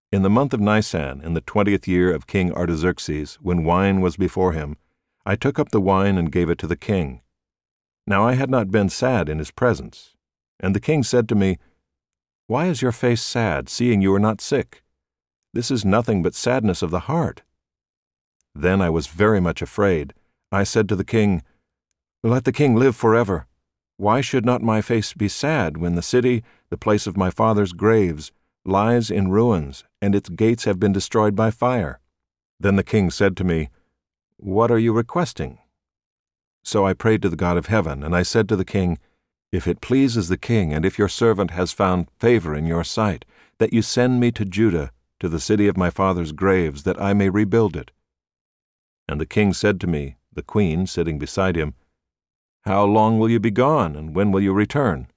In the month of Nisan, in the 20th year of King Artaxerxes, when wine was before him, I took up the wine and gave it to the king. Now I had not been sad in his presence. And the king said to me, "Why is your face sad, seeing you are not sick? This is nothing but sadness of the heart." Then I was very much afraid. I said to the king, "Let the king live forever. Why should not my face be sad when the city, the place of my father's graves, lies in ruins, and its gates have been destroyed by fire?" Then the king said to me, "What are you requesting?" So I prayed to the God of heaven, and I said to the king, "If it pleases the king, and if your servant has found favor in your sight, that you send me to Judah, to the city of my father's graves, that I may rebuild it." And the king said to me, the queen sitting beside him, "How long will you be gone, and when will you return?"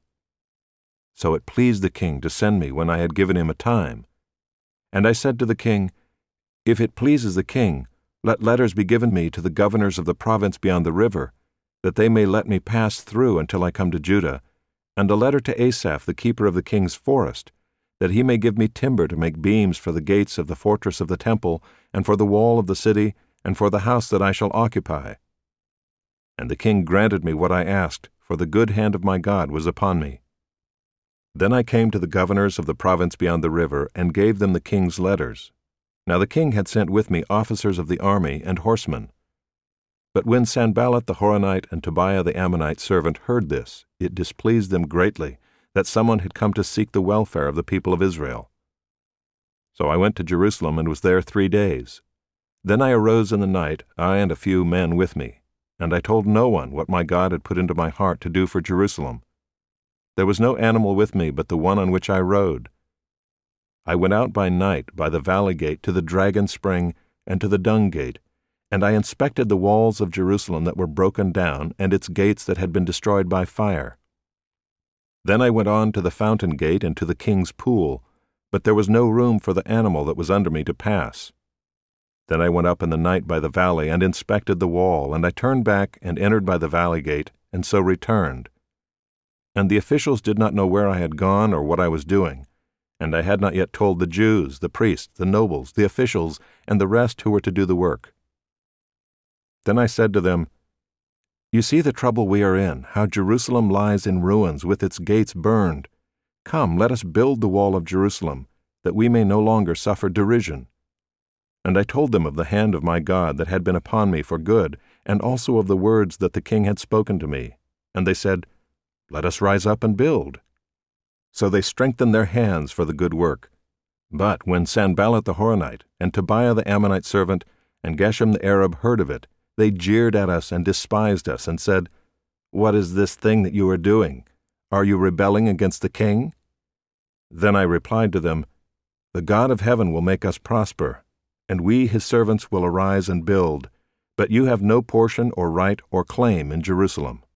So it pleased the king to send me when I had given him a time. And I said to the king, "If it pleases the king, let letters be given me to the governors of the province beyond the river, that they may let me pass through until I come to Judah, and a letter to Asaph, the keeper of the king's forest, that he may give me timber to make beams for the gates of the fortress of the temple, and for the wall of the city, and for the house that I shall occupy." And the king granted me what I asked, for the good hand of my God was upon me. Then I came to the governors of the province beyond the river, and gave them the king's letters. Now the king had sent with me officers of the army and horsemen. But when Sanballat the Horonite and Tobiah the Ammonite servant heard this, it displeased them greatly that someone had come to seek the welfare of the people of Israel. So I went to Jerusalem and was there 3 days. Then I arose in the night, I and a few men with me, and I told no one what my God had put into my heart to do for Jerusalem. There was no animal with me but the one on which I rode. I went out by night by the valley gate to the dragon spring and to the dung gate, and I inspected the walls of Jerusalem that were broken down and its gates that had been destroyed by fire. Then I went on to the fountain gate and to the king's pool, but there was no room for the animal that was under me to pass. Then I went up in the night by the valley and inspected the wall, and I turned back and entered by the valley gate, and so returned. And the officials did not know where I had gone or what I was doing, and I had not yet told the Jews, the priests, the nobles, the officials, and the rest who were to do the work. Then I said to them, "You see the trouble we are in, how Jerusalem lies in ruins with its gates burned. Come, let us build the wall of Jerusalem, that we may no longer suffer derision." And I told them of the hand of my God that had been upon me for good, and also of the words that the king had spoken to me. And they said, "Let us rise up and build." So they strengthened their hands for the good work. But when Sanballat the Horonite, and Tobiah the Ammonite servant, and Geshem the Arab heard of it, they jeered at us and despised us, and said, "What is this thing that you are doing? Are you rebelling against the king?" Then I replied to them, "The God of heaven will make us prosper, and we his servants will arise and build, but you have no portion or right or claim in Jerusalem."